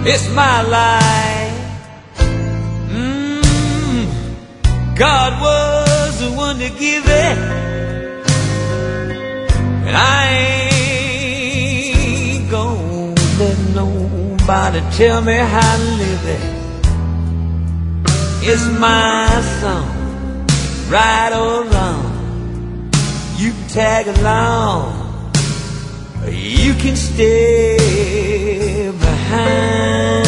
It's my life. God was the one to give it, and I ain't gonna let nobody tell me how to live it. It's my song, right or wrong. You can tag along, or you can stay behind.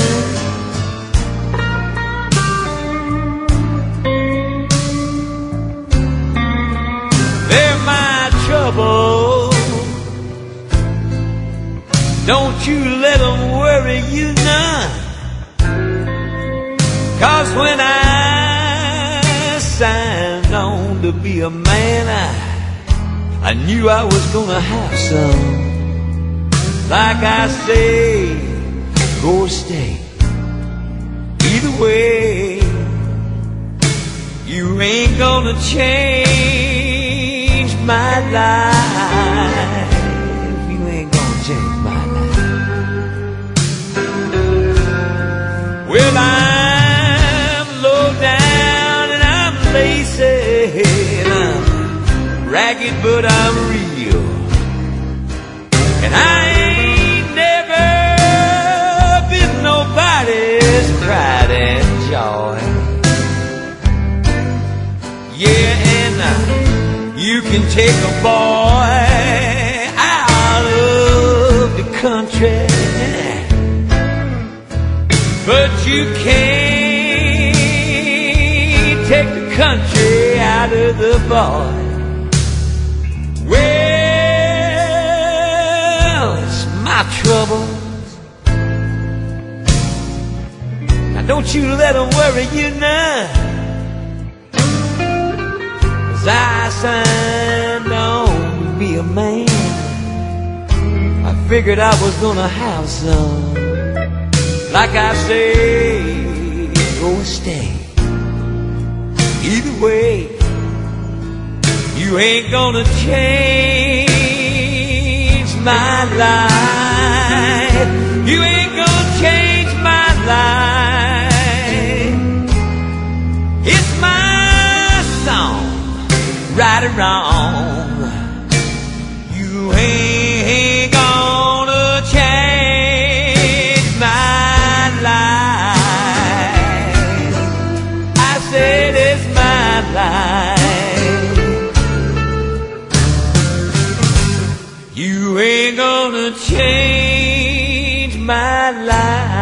They're my trouble. Don't you let them worry you none. 'Cause when I signed on to be a man, I knew I was gonna have some. Like I say, go or stay. Either way, you ain't gonna change my life. You ain't gonna change my life. Well, I'm low down and I'm lazy and I'm ragged, but I'm real. And I ain't never been nobody's pride and joy. Yeah, and you can take a boy out of the country, but you can't take the country out of the boy. Well, it's my troubles. Now don't you let them worry you none. 'Cause I signed on to be a man. I figured I was gonna have some. Like I say, go and stay. Either way, you ain't gonna change my life. You ain't gonna change my life. It's my song, right or wrong. You ain't gonna change my life. I said it's my life. You ain't gonna change my life.